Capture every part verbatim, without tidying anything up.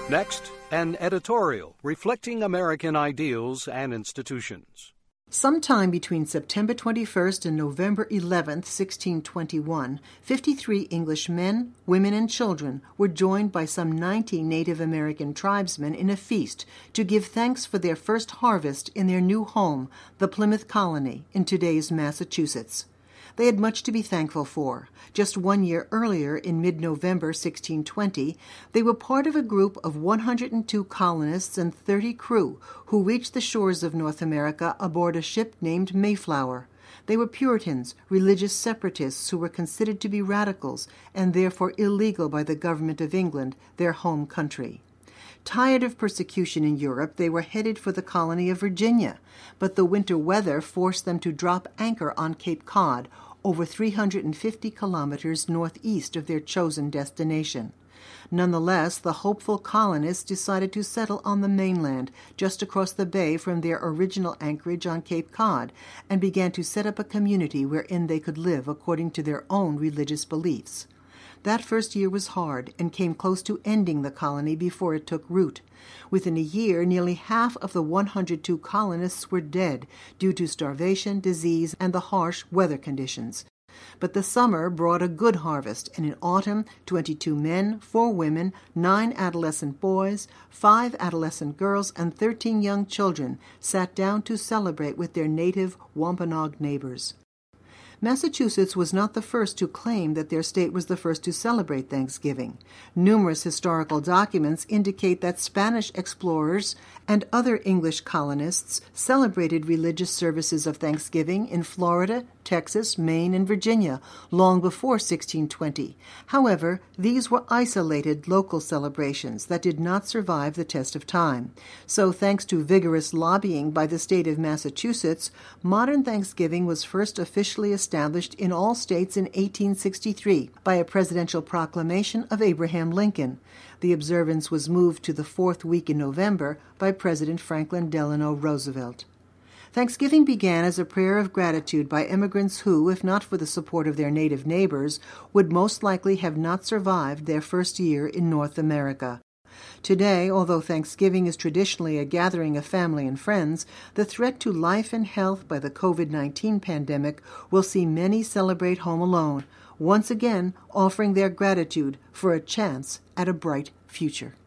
Next, an editorial reflecting American ideals and institutions. Sometime between September twenty-first and November eleventh, sixteen twenty-one, fifty-three English men, women, and children were joined by some ninety Native American tribesmen in a feast to give thanks for their first harvest in their new home, the Plymouth Colony, in today's Massachusetts. They had much to be thankful for. Just one year earlier, in mid-November sixteen twenty, they were part of a group of one hundred two colonists and thirty crew who reached the shores of North America aboard a ship named Mayflower. They were Puritans, religious separatists who were considered to be radicals and therefore illegal by the government of England, their home country. Tired of persecution in Europe, they were headed for the colony of Virginia, but the winter weather forced them to drop anchor on Cape Cod, over three hundred fifty kilometers northeast of their chosen destination. Nonetheless, the hopeful colonists decided to settle on the mainland, just across the bay from their original anchorage on Cape Cod, and began to set up a community wherein they could live according to their own religious beliefs. That first year was hard and came close to ending the colony before it took root. Within a year, nearly half of the one hundred two colonists were dead due to starvation, disease, and the harsh weather conditions. But the summer brought a good harvest, and in autumn, twenty-two men, four women, nine adolescent boys, five adolescent girls, and thirteen young children sat down to celebrate with their native Wampanoag neighbors. Massachusetts was not the first to claim that their state was the first to celebrate Thanksgiving. Numerous historical documents indicate that Spanish explorers and other English colonists celebrated religious services of Thanksgiving in Florida, Texas, Maine, and Virginia long before sixteen twenty. However, these were isolated local celebrations that did not survive the test of time. So, thanks to vigorous lobbying by the state of Massachusetts, modern Thanksgiving was first officially established in all states in eighteen sixty-three by a presidential proclamation of Abraham Lincoln. The observance was moved to the fourth week in November by President Franklin Delano Roosevelt. Thanksgiving began as a prayer of gratitude by immigrants who, if not for the support of their native neighbors, would most likely have not survived their first year in North America. Today, although Thanksgiving is traditionally a gathering of family and friends, the threat to life and health by the covid nineteen pandemic will see many celebrate home alone, once again offering their gratitude for a chance at a bright future.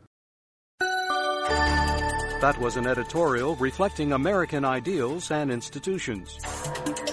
That was an editorial reflecting American ideals and institutions.